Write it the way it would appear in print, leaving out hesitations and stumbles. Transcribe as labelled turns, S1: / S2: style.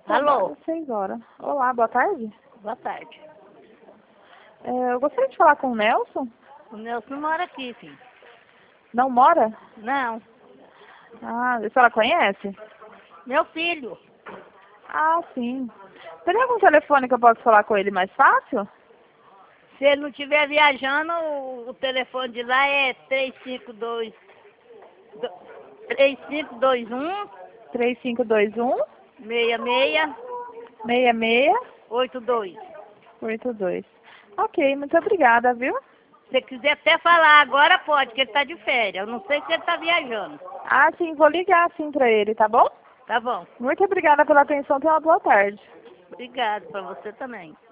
S1: Alô?
S2: 6 horas. Olá, boa tarde.
S1: Boa tarde.
S2: Eu gostaria de falar com o Nelson.
S1: O Nelson não mora aqui, filho.
S2: Não mora?
S1: Não.
S2: Ah, a senhora conhece?
S1: Meu filho.
S2: Ah, sim. Teria algum telefone que eu possa falar com ele mais fácil?
S1: Se ele não estiver viajando, o telefone de lá é 3521
S2: 3521
S1: 66
S2: 6682.
S1: 82.
S2: Ok, muito obrigada, viu?
S1: Se quiser até falar agora, pode, porque ele está de férias. Eu não sei se ele está viajando.
S2: Ah, sim, vou ligar sim pra ele, tá bom?
S1: Tá bom.
S2: Muito obrigada pela atenção, tenha uma boa tarde.
S1: Obrigado para você também.